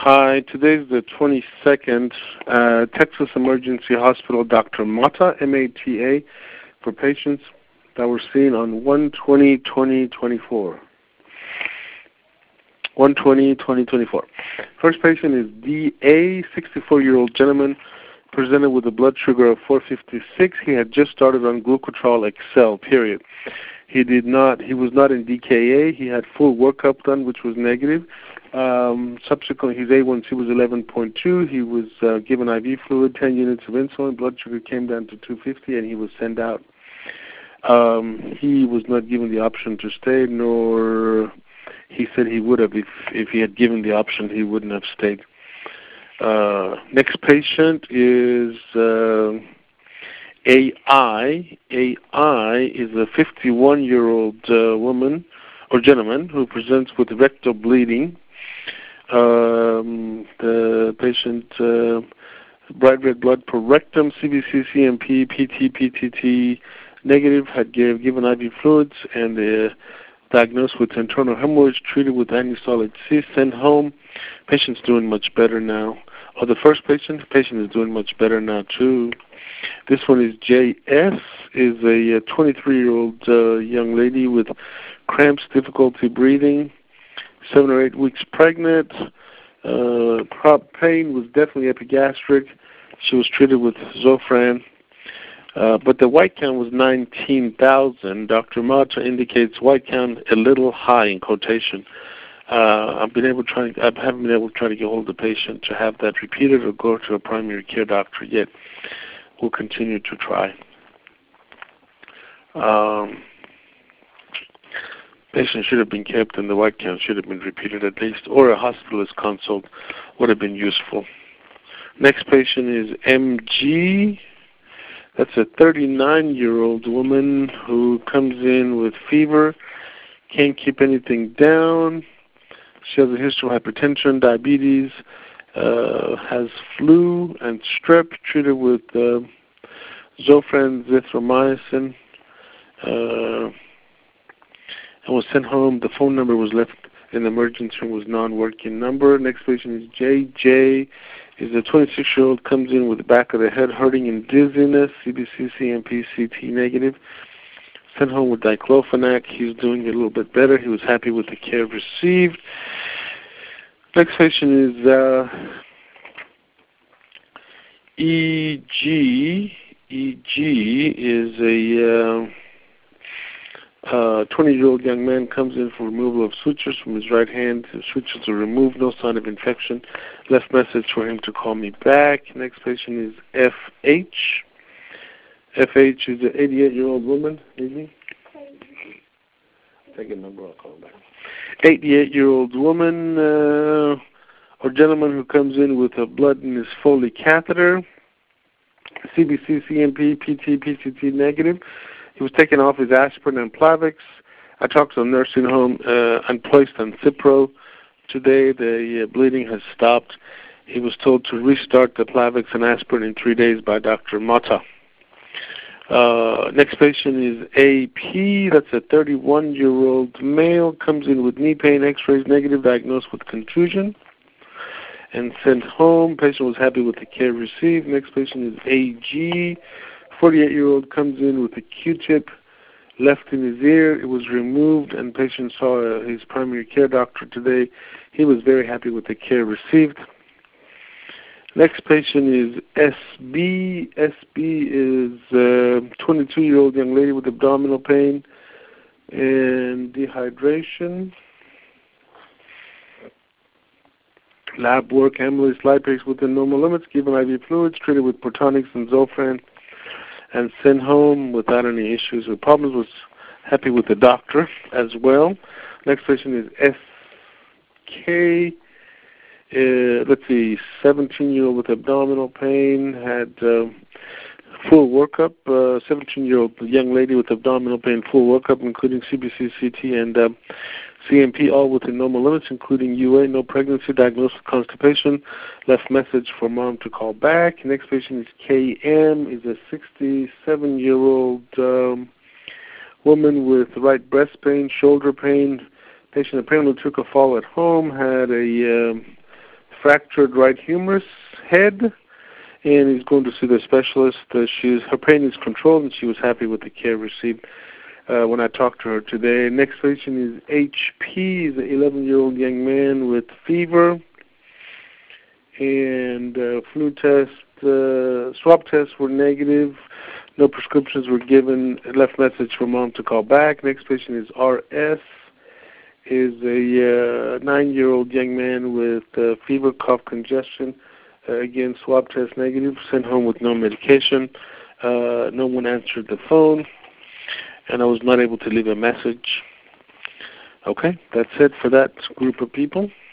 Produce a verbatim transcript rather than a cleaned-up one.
Hi, today's the twenty-second, uh, Texas Emergency Hospital, Doctor Mata, M A T A, for patients that were seen on one twenty twenty twenty-four. one twenty twenty twenty-four. First patient is D A, sixty-four-year-old gentleman, presented with a blood sugar of four fifty-six. He had just started on Glucotrol X L, period. He did not, he was not in D K A. He had full workup done, which was negative. Um, subsequently, his A one C was eleven point two. He was uh, given I V fluid, ten units of insulin. Blood sugar came down to two fifty, and he was sent out. Um, he was not given the option to stay, nor he said he would have. If, if he had given the option, he wouldn't have stayed. Uh, next patient is uh, A I. A I is a fifty-one-year-old uh, woman or gentleman who presents with rectal bleeding. Um, the patient, uh, bright red blood per rectum, C B C, C M P, P T, P T T, negative, had give, given I V fluids, and uh, diagnosed with internal hemorrhage, treated with anti-solid C, sent home. Patient's doing much better now. Oh, the first patient, the patient is doing much better now too. This one is J S, is a twenty-three-year-old uh, young lady with cramps, difficulty breathing, seven or eight weeks pregnant. Uh, prop pain was definitely epigastric. She was treated with Zofran. Uh, but the white count was nineteen thousand. Doctor Mata indicates white count a little high in quotation. Uh, I've been able to try, I haven't been able to try to get hold of the patient to have that repeated or go to a primary care doctor yet. We'll continue to try. Um, patient should have been kept, and the white count should have been repeated at least, or a hospitalist consult would have been useful. Next patient is M G. That's a thirty-nine-year-old woman who comes in with fever, can't keep anything down. She has a history of hypertension, diabetes, uh, has flu and strep, treated with uh, Zofran, zithromycin, uh, and was sent home. The phone number was left in the emergency room, was non-working number. Next patient is J J. Is a twenty-six-year-old, comes in with the back of the head hurting and dizziness, C B C, C M P, C T negative. Sent home with diclofenac. He's doing a little bit better. He was happy with the care received. Next patient is uh, E G. E G is a uh, twenty-year-old young man, comes in for removal of sutures from his right hand. The sutures are removed, no sign of infection. Left message for him to call me back. Next patient is F H. F H is an eighty-eight-year-old woman. Maybe? Take a number, I'll call him back. eighty-eight-year-old woman uh, or gentleman who comes in with a blood in his Foley catheter. C B C, C M P, P T, P C T negative. He was taken off his aspirin and Plavix. I talked to a nursing home uh, and placed on Cipro. Today the uh, bleeding has stopped. He was told to restart the Plavix and aspirin in three days by Doctor Mata. Uh, next patient is A P. That's a thirty-one-year-old male. Comes in with knee pain, x-rays negative, diagnosed with contusion, and sent home. Patient was happy with the care received. Next patient is A G. forty-eight-year-old comes in with a Q-tip left in his ear. It was removed, and patient saw uh, his primary care doctor today. He was very happy with the care received. Next patient is S B. S B is a twenty-two-year-old young lady with abdominal pain and dehydration. Lab work, amylase lipase within normal limits, given I V fluids, treated with Protonix and Zofran, and sent home without any issues or problems. Was happy with the doctor as well. Next patient is S K. Uh, let's see, seventeen-year-old with abdominal pain, had uh, full workup. Uh, seventeen-year-old young lady with abdominal pain, full workup, including C B C, C T, and uh, C M P, all within normal limits, including U A, no pregnancy, diagnosed with constipation. Left message for mom to call back. Next patient is K M, is a sixty-seven-year-old um, woman with right breast pain, shoulder pain. Patient apparently took a fall at home, had a um, fractured right humerus head, and is going to see the specialist. Uh, she's her pain is controlled, and she was happy with the care received uh, when I talked to her today. Next patient is H P. He's an eleven-year-old young man with fever, and uh, flu test, uh, swab tests were negative. No prescriptions were given. Left message for mom to call back. Next patient is R S. Is a uh, nine-year-old young man with uh, fever, cough, congestion. Uh, again, swab test negative. Sent home with no medication. Uh, no one answered the phone, and I was not able to leave a message. Okay, that's it for that group of people.